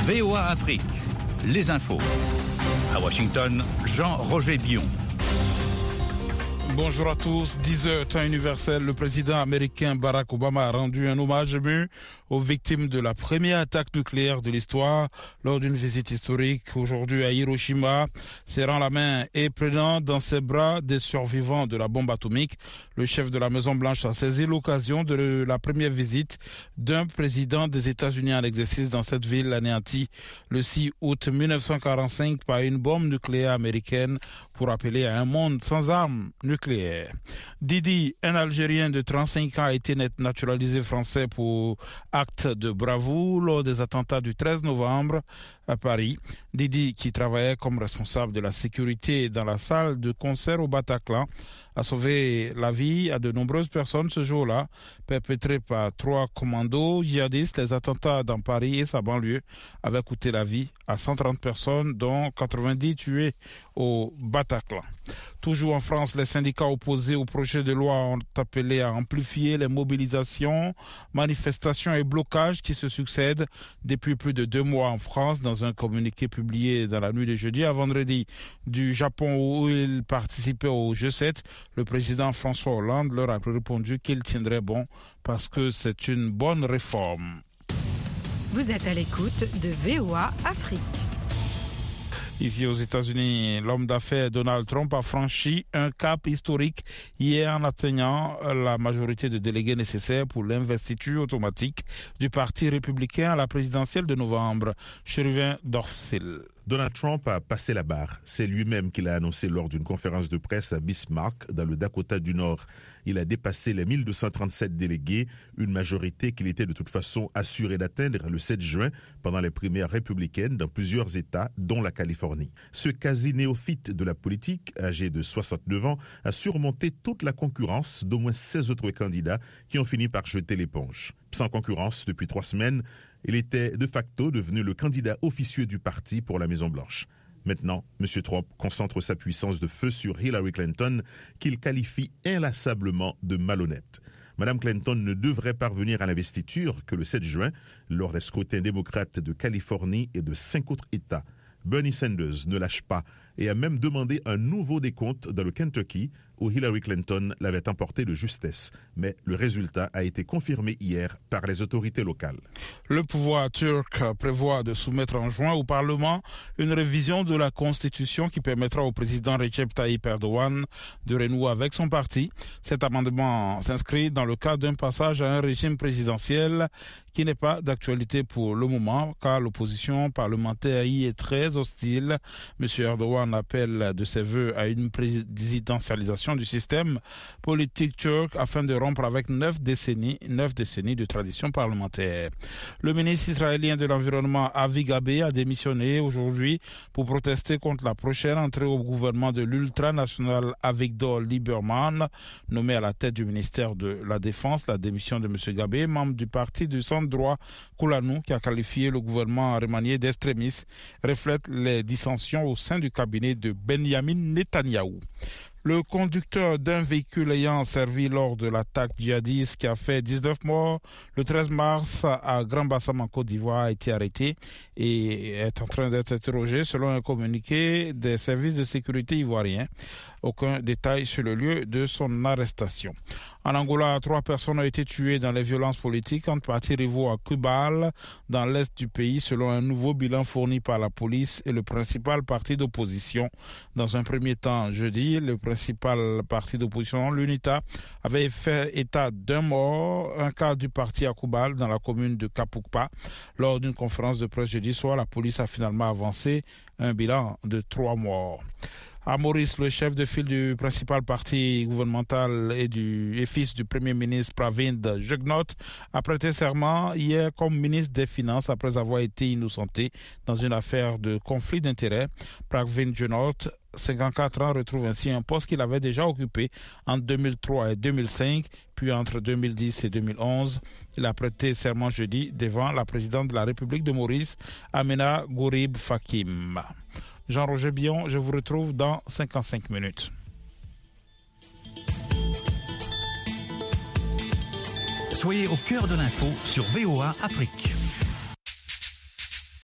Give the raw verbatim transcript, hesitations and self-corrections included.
V O A Afrique, les infos. À Washington, Jean-Roger Bion. Bonjour à tous. dix heures, temps universel. Le président américain Barack Obama a rendu un hommage ému aux victimes de la première attaque nucléaire de l'histoire lors d'une visite historique aujourd'hui à Hiroshima. Serrant la main et prenant dans ses bras des survivants de la bombe atomique, le chef de la Maison-Blanche a saisi l'occasion de la première visite d'un président des États-Unis en exercice dans cette ville anéantie le six août mille neuf cent quarante-cinq par une bombe nucléaire américaine pour appeler à un monde sans armes nucléaires. Didi, un Algérien de trente-cinq ans, a été naturalisé français pour acte de bravoure lors des attentats du treize novembre à Paris. Didi, qui travaillait comme responsable de la sécurité dans la salle de concert au Bataclan, a sauvé la vie à de nombreuses personnes ce jour-là, perpétrés par trois commandos djihadistes. Les attentats dans Paris et sa banlieue avaient coûté la vie à cent trente personnes, dont quatre-vingt-dix tués au Bataclan. Toujours en France, les syndicats opposés au projet de loi ont appelé à amplifier les mobilisations, manifestations et blocages qui se succèdent depuis plus de deux mois en France. Dans un communiqué publié dans la nuit de jeudi à vendredi du Japon où il participait au G sept, le président François Hollande leur a répondu qu'il tiendrait bon parce que c'est une bonne réforme. Vous êtes à l'écoute de V O A Afrique. Ici aux États-Unis, l'homme d'affaires Donald Trump a franchi un cap historique hier en atteignant la majorité de délégués nécessaires pour l'investiture automatique du Parti républicain à la présidentielle de novembre. Cheruvin Dorfsil. Donald Trump a passé la barre. C'est lui-même qui l'a annoncé lors d'une conférence de presse à Bismarck, dans le Dakota du Nord. Il a dépassé les mille deux cent trente-sept délégués, une majorité qu'il était de toute façon assuré d'atteindre le sept juin pendant les primaires républicaines dans plusieurs États, dont la Californie. Ce quasi-néophyte de la politique, âgé de soixante-neuf ans, a surmonté toute la concurrence d'au moins seize autres candidats qui ont fini par jeter l'éponge. Sans concurrence depuis trois semaines, il était de facto devenu le candidat officieux du parti pour la Maison-Blanche. Maintenant, M. Trump concentre sa puissance de feu sur Hillary Clinton, qu'il qualifie inlassablement de malhonnête. Mme Clinton ne devrait parvenir à l'investiture que le sept juin, lors des scrutins démocrates de Californie et de cinq autres États. Bernie Sanders ne lâche pas et a même demandé un nouveau décompte dans le Kentucky, où Hillary Clinton l'avait emporté de justesse. Mais le résultat a été confirmé hier par les autorités locales. Le pouvoir turc prévoit de soumettre en juin au Parlement une révision de la Constitution qui permettra au président Recep Tayyip Erdogan de renouer avec son parti. Cet amendement s'inscrit dans le cadre d'un passage à un régime présidentiel qui n'est pas d'actualité pour le moment, car l'opposition parlementaire y est très hostile. M. Erdogan appelle de ses voeux à une présidentialisation du système politique turc afin de rompre avec neuf décennies, neuf décennies de tradition parlementaire. Le ministre israélien de l'Environnement Avi Gabe a démissionné aujourd'hui pour protester contre la prochaine entrée au gouvernement de l'ultranational Avigdor Lieberman, nommé à la tête du ministère de la Défense. La démission de M. Gabe, membre du parti du centre-droit Koulanou, qui a qualifié le gouvernement remanié d'extrémiste, reflète les dissensions au sein du cabinet de Benjamin Netanyahou. Le conducteur d'un véhicule ayant servi lors de l'attaque djihadiste qui a fait dix-neuf morts le treize mars à Grand Bassam en Côte d'Ivoire a été arrêté et est en train d'être interrogé selon un communiqué des services de sécurité ivoiriens. Aucun détail sur le lieu de son arrestation. En Angola, trois personnes ont été tuées dans les violences politiques entre partis rivaux à Kubal, dans l'est du pays, selon un nouveau bilan fourni par la police et le principal parti d'opposition. Dans un premier temps, jeudi, le principal parti d'opposition, l'UNITA, avait fait état d'un mort, un quart du parti à Kubal, dans la commune de Kapukpa. Lors d'une conférence de presse jeudi soir, la police a finalement avancé un bilan de trois morts. À Maurice, le chef de file du principal parti gouvernemental et, du, et fils du premier ministre Pravind Jugnauth a prêté serment hier comme ministre des Finances après avoir été innocenté dans une affaire de conflit d'intérêts. Pravind Jugnauth, cinquante-quatre ans, retrouve ainsi un poste qu'il avait déjà occupé en deux mille trois et deux mille cinq, puis entre deux mille dix et deux mille onze. Il a prêté serment jeudi devant la présidente de la République de Maurice, Amina Gourib Fakim. Jean-Roger Bion, je vous retrouve dans cinquante-cinq minutes. Soyez au cœur de l'info sur V O A Afrique.